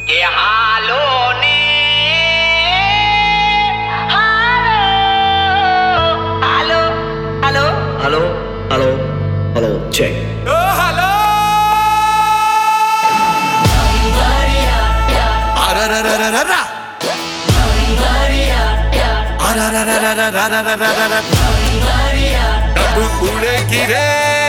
ये हालों ने हालो हालो hello hello hello check hello उड़ेगी रे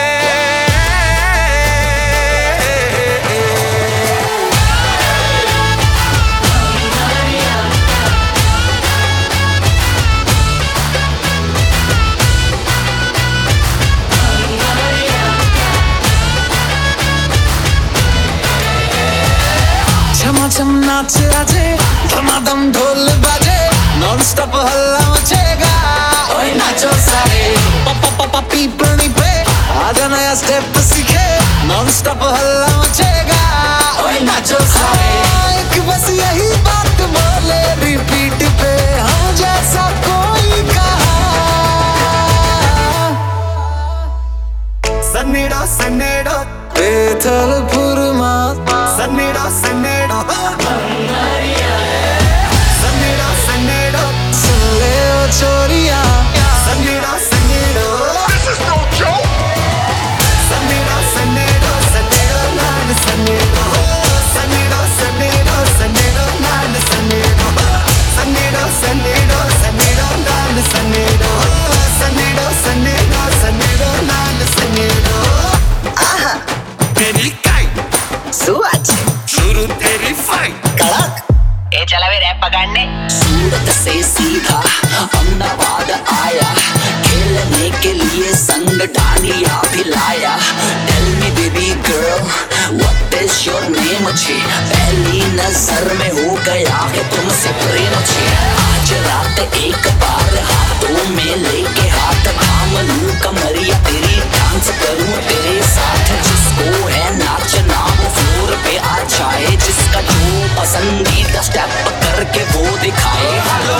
छम नाच आजे धमाधम ढोल बाजे नॉन स्टॉप हल्ला मचेगा ओए नाचो सारे पापा पीपनी पे आजा नया स्टेप सीखे नॉन स्टॉप हल्ला मचेगा ओए नाचो सारे एक बस यही बात बोले रिपीट पे हम जैसा कोई कहा सन्नेडो सन्नेडो बेथल फुरमा सन्नेडो सन्नेडो सन्नेडो सन्नेडो सुन ले ओ चोरिया सन्नेडो सन्नेडो This is no joke सन्नेडो सन्नेडो सन्नेडो नान सन्नेडो सन्नेडो सन्नेडो सन्नेडो नान सन्नेडो सन्नेडो सन्नेडो सन्नेडो नान सन्नेडो सन्नेडो सन्नेडो सन्नेडो नान सन्नेडो तेरी काई सुअज शुरू तेरी फाइट कड़क ये चला वे रैप पकड़ने सूरत से सीधा अहमदाबाद आया खेलने के लिए संग डांडिया भी लाया tell me baby girl what is your name मुझे पहली नजर में हो गया है तुमसे प्रेम मुझे आज रात एक बार हाथों में लेके हाथ थाम लूं कमरिया तेरी डांस करूं तेरे साथ जिसको है नाचना वो फ्लोर पे आ जाए जिसका जो पसंदीदा स्टेप करके वो दिखाए हेलो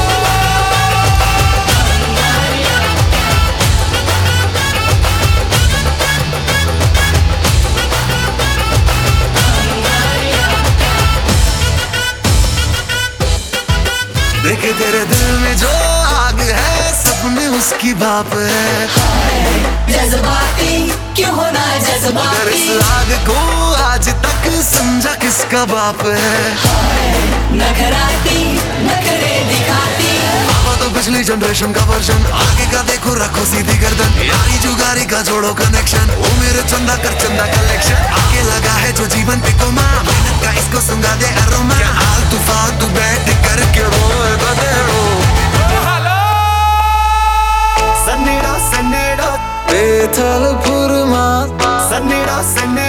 देखे तेरे दिल में जो आग है सपने उसकी बाप है जज्बाती क्यों होना है अगर जज्बाती इस आग को आज तक समझा किसका बाप है नखराती नखरे दिखाती पापा तो पिछली जनरेशन का वर्जन आगे का देखो रखो सीधी गर्दन यारी जुगारी का जोड़ो कनेक्शन वो मेरे चंदा कर चंदा कलेक्शन आगे लगा है जो जीवन पे कोमा मेहनत का इसको सुंगा दे अरोमा आलतू फालतू बैठ करके रोए बदेड़ो सन्नेडो सन्नेडो बेथल फुरमा सन्नेडो सन्नेडो